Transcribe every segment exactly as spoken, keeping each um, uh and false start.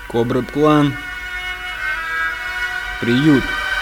Кобра Клан. Приют.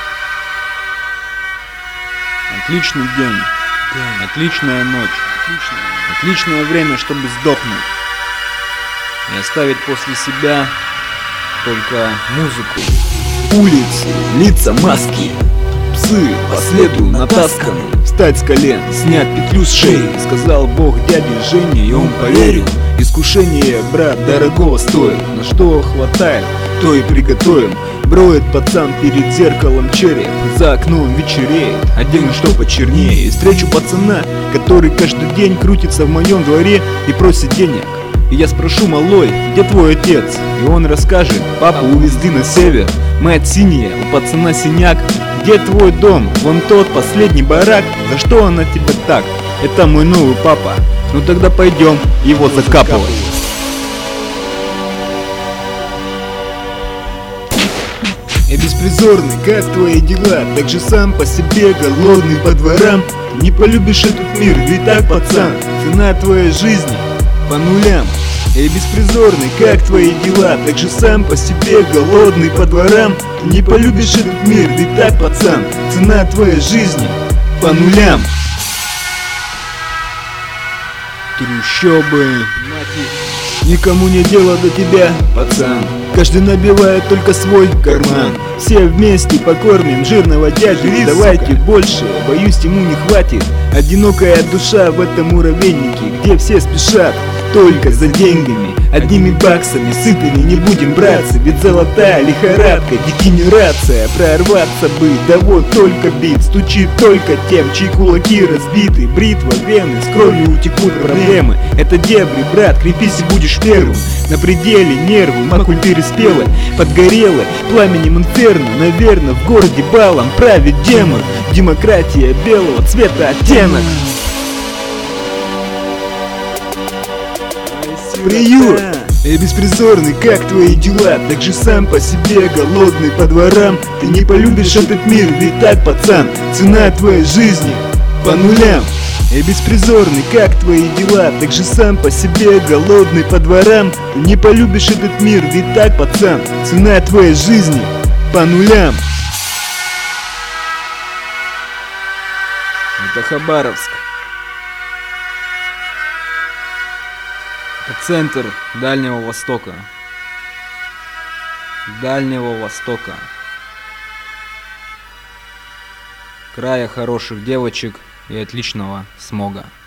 Отличный день. Отличная ночь. Отличное время, чтобы сдохнуть. И оставить после себя только музыку. Улицы, лица, маски. Псы по следу натасканы. Встать с колен, снять петлю с шеи. Сказал Бог дяде Жене, и он поверил. Искушение, брат, дорогого стоит. На что хватает, то и приготовим. Броет пацан перед зеркалом череп. За окном вечереет, одену что почернее. И встречу пацана, который каждый день крутится в моем дворе и просит денег. И я спрошу: малой, где твой отец? И он расскажет: папу увезли на север. Мать синяя, у пацана синяк. Где твой дом? Вон тот последний барак. За что она тебя так? Это мой новый папа. Ну тогда пойдем его закапывать. Я беспризорный, как твои дела? Так же сам по себе, голодный по дворам. Ты не полюбишь этот мир, ведь так, пацан. Цена твоей жизни по нулям. Я беспризорный, как твои дела? Так же сам по себе, голодный по дворам. Ты не полюбишь этот мир, ведь так, пацан. Цена твоей жизни по нулям. Трущобы, никому не дело до тебя, пацан. Каждый набивает только свой карман. Все вместе покормим жирного дядю. Давайте больше, боюсь, ему не хватит. Одинокая душа в этом муравейнике, где все спешат только за деньгами, одними баксами. Сытыми не будем браться, ведь золотая лихорадка, дегенерация. Прорваться бы, да вот только бит стучит только тем, чьи кулаки разбиты. Бритва, вены, с кровью утекут проблемы. Это дебри, брат, крепись и будешь первым. На пределе нервы, макультыры спелы, подгорелы пламенем инферно. Наверно, в городе балом правит демон. Демократия белого цвета оттенок. Приют! Я беспризорный, как твои дела? Так же сам по себе, голодный по дворам. Ты не полюбишь этот мир, ведь так, пацан. Цена твоей жизни по нулям. Я беспризорный, как твои дела? Так же сам по себе, голодный по дворам. Ты не полюбишь этот мир, ведь так, пацан. Цена твоей жизни по нулям. Это Хабаровск. Это центр Дальнего Востока. Дальнего Востока. Края хороших девочек и отличного смога.